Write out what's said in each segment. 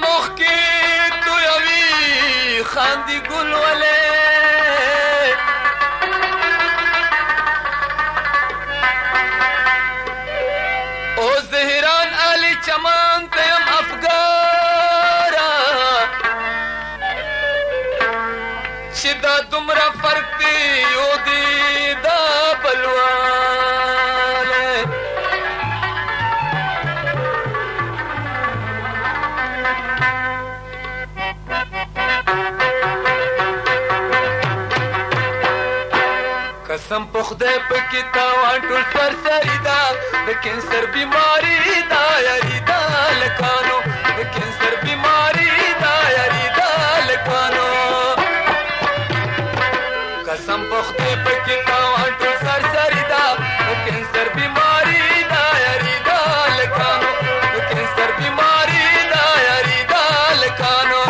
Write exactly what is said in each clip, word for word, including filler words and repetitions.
اوخ کې تویوي خاندي ګل ولې اوس د هیران علي چمان ته یم افګاره چې دا دومره فرق دی یو دی دا بلواله قسم په خدای پکې تاوان ټول سرسري ده د کینسر بیماری دا یاري دا لکانو د کینسر بیماری دا یاري دا لکانو قسم په خدای پکې تاوان ټول سرسري ده د کینسر بیماری دا یاري دا لکانو د کینسر بیماری دا یاري دا لکانو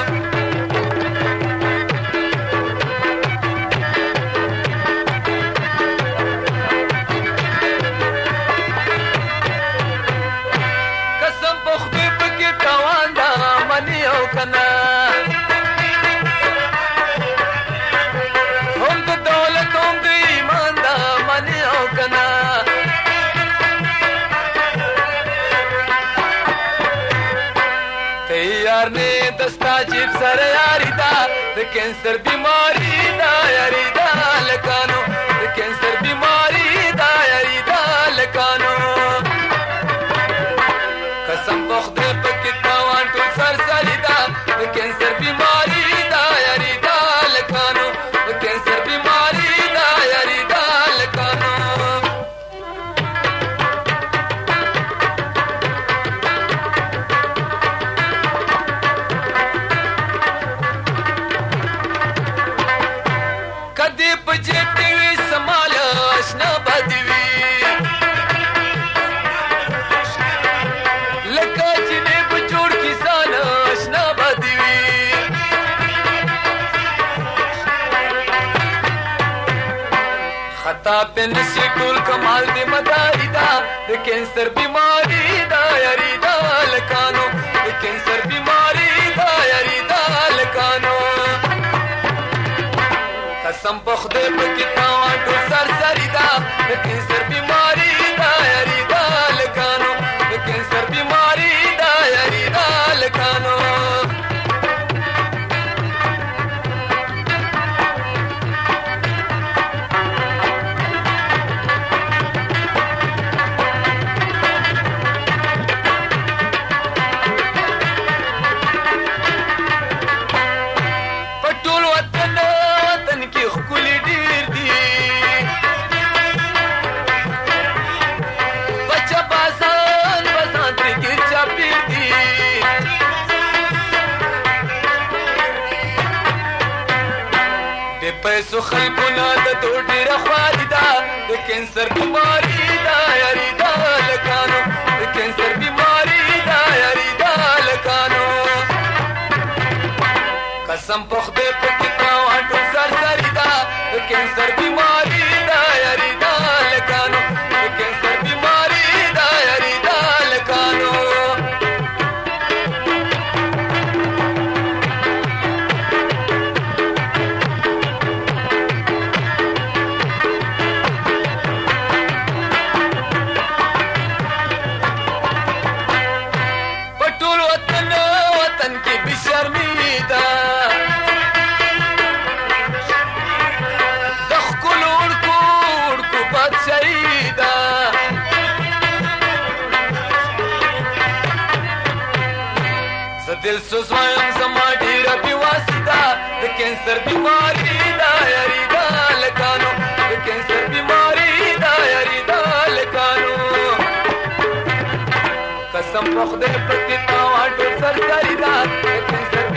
کنا هم د دولت هم د ایمان دا منی او کنا تیار نه دستا جیب سره یاری دا د کینسر بیماری دا یاری دا لکانو د کینسر بیماری دا یاری دا لکانو قسم په خدای پکې تاوان ټول سرسري ده د کینسر بیماری دا یاري دا لکانو د کینسر بیماری دا یاري دا لکانو کدی په جیب کې وي سمال اشنا بدوي خطا په نشي ټول کمال دې مداري دا د کینسر بیماری دا یاري دا لکانو د کینسر بیماری دا یاري دا لکانو قسم په خدای پکې تاوان ټول سرسري دا د کینسر بیماری دا یاري دا لکانو د کینسر بیماری دا یاري دا لکانو پیسو خلقنا د تو ډیره خواري ده د کینسر بیماری دا یاري دا لکانو د کینسر بیماری دا یاري دا لکانو قسم په خدای پکې تاوان ټول سرسري ده د کینسر بیماری دا یاري دا لکانو د کینسر بیماری دا یاري دا لکانو دل سوزوایم زما ډیره بېواسي ده د کینسر بیماری دا یاري دا لکانو د کینسر بیماری دا یاري دا لکانو قسم په خدای پکې تاوان ټول سرسري ده د کینسر